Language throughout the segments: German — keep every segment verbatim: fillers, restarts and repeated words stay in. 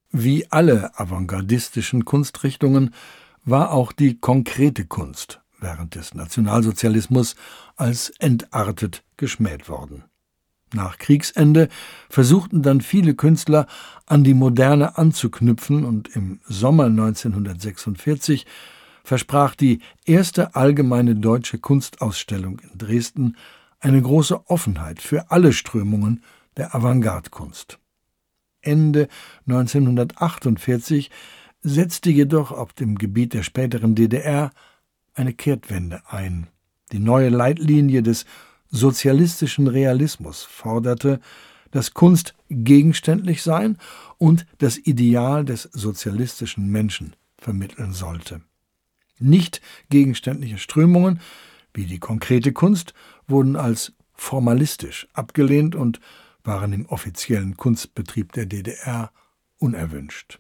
Wie alle avantgardistischen Kunstrichtungen war auch die konkrete Kunst während des Nationalsozialismus als entartet geschmäht worden. Nach Kriegsende versuchten dann viele Künstler an die Moderne anzuknüpfen und im Sommer neunzehnhundertsechsundvierzig versprach die erste allgemeine deutsche Kunstausstellung in Dresden eine große Offenheit für alle Strömungen der Avantgarde-Kunst. Ende neunzehnhundertachtundvierzig setzte jedoch auf dem Gebiet der späteren D D R eine Kehrtwende ein. Die neue Leitlinie des sozialistischen Realismus forderte, dass Kunst gegenständlich sein und das Ideal des sozialistischen Menschen vermitteln sollte. Nicht gegenständliche Strömungen, wie die konkrete Kunst, wurden als formalistisch abgelehnt und waren im offiziellen Kunstbetrieb der D D R unerwünscht.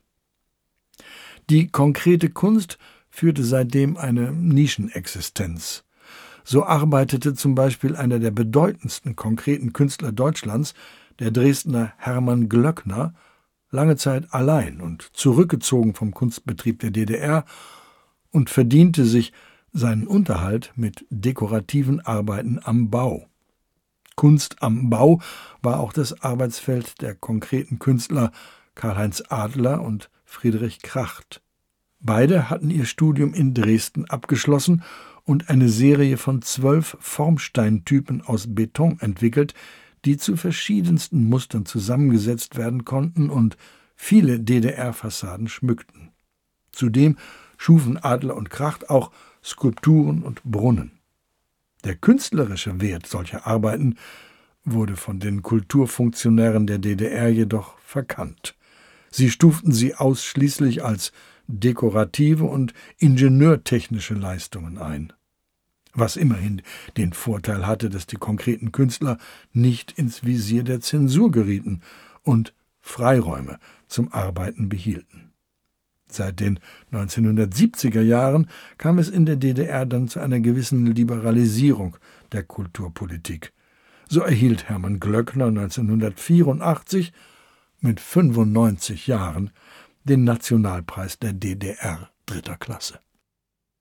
Die konkrete Kunst führte seitdem eine Nischenexistenz. So arbeitete zum Beispiel einer der bedeutendsten konkreten Künstler Deutschlands, der Dresdner Hermann Glöckner, lange Zeit allein und zurückgezogen vom Kunstbetrieb der D D R und verdiente sich seinen Unterhalt mit dekorativen Arbeiten am Bau. Kunst am Bau war auch das Arbeitsfeld der konkreten Künstler Karl-Heinz Adler und Friedrich Kracht. Beide hatten ihr Studium in Dresden abgeschlossen und eine Serie von zwölf Formsteintypen aus Beton entwickelt, die zu verschiedensten Mustern zusammengesetzt werden konnten und viele D D R-Fassaden schmückten. Zudem schufen Adler und Kracht auch Skulpturen und Brunnen. Der künstlerische Wert solcher Arbeiten wurde von den Kulturfunktionären der D D R jedoch verkannt. Sie stuften sie ausschließlich als dekorative und ingenieurtechnische Leistungen ein, was immerhin den Vorteil hatte, dass die konkreten Künstler nicht ins Visier der Zensur gerieten und Freiräume zum Arbeiten behielten. Seit den neunzehnhundertsiebziger Jahren kam es in der D D R dann zu einer gewissen Liberalisierung der Kulturpolitik. So erhielt Hermann Glöckner neunzehnhundertvierundachtzig mit fünfundneunzig Jahren den Nationalpreis der D D R dritter Klasse.